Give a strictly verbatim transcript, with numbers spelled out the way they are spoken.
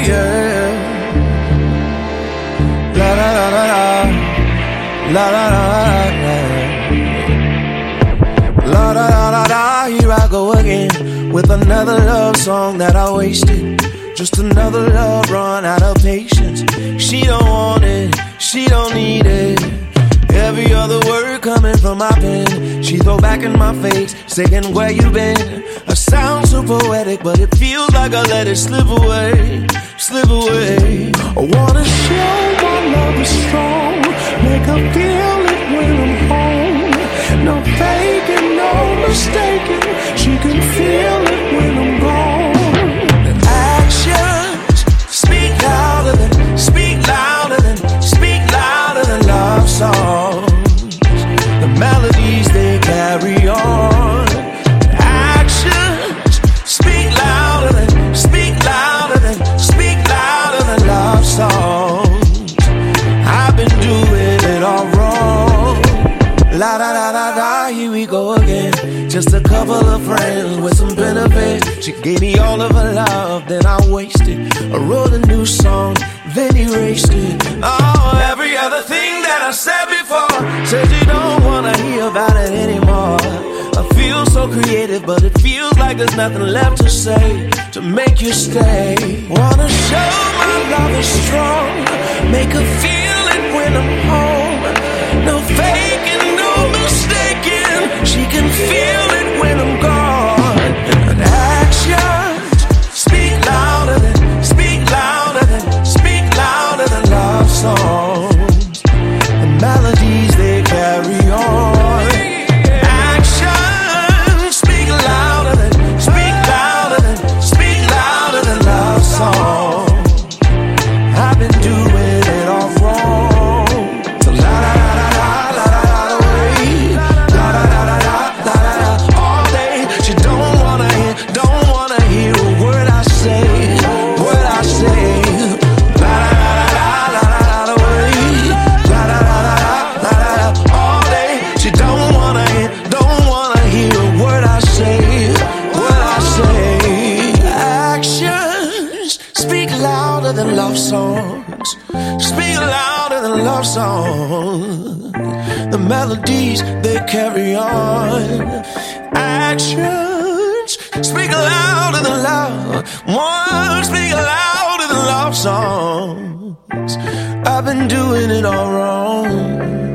yeah. La la la la la, la la la la, la la la la la. Here I go again with another love song that I wasted. Just another love run out of patience. She don't want it, she don't need it. Every other word coming from my pen, she throw back in my face, saying where you been. I sound so poetic, but it feels like I let it slip away, slip away. I wanna show my love is strong, make her feel it when I'm home. No faking, no mistaking, she can feel it when I'm gone. Actions speak louder than, speak louder than, speak louder than love songs. The melodies they carry on. Actions speak louder than, speak louder than, speak louder than love songs. I've been doing it all wrong. La da da da da, here we go again. Just a couple of friends with some benefit. She gave me all of her love, then I wasted. I wrote a new song, then erased it. Oh, every other thing that I said before, said you don't wanna hear about it anymore. I feel so creative, but it feels like there's nothing left to say to make you stay. Wanna show my love is strong, make her feel it when I'm home. No faking, no mistaking, she can feel it when I'm gone. And actions speak louder than, speak louder than, speak louder than love songs. The melodies they carry on. Actions speak louder than, speak louder than, speak louder than love songs. I've been doing it all wrong. So la la la la la la la la way, la la la la la la la all day. She don't wanna hear, don't wanna hear a word I say, word I say. La la la la la la la way, la la la la la la la all day. She don't wanna hear, don't wanna hear a word I say, word I say. Actions speak louder than love songs, speak louder than love songs. The melodies they carry on. Actions speak louder than love, words speak louder than love songs. I've been doing it all wrong.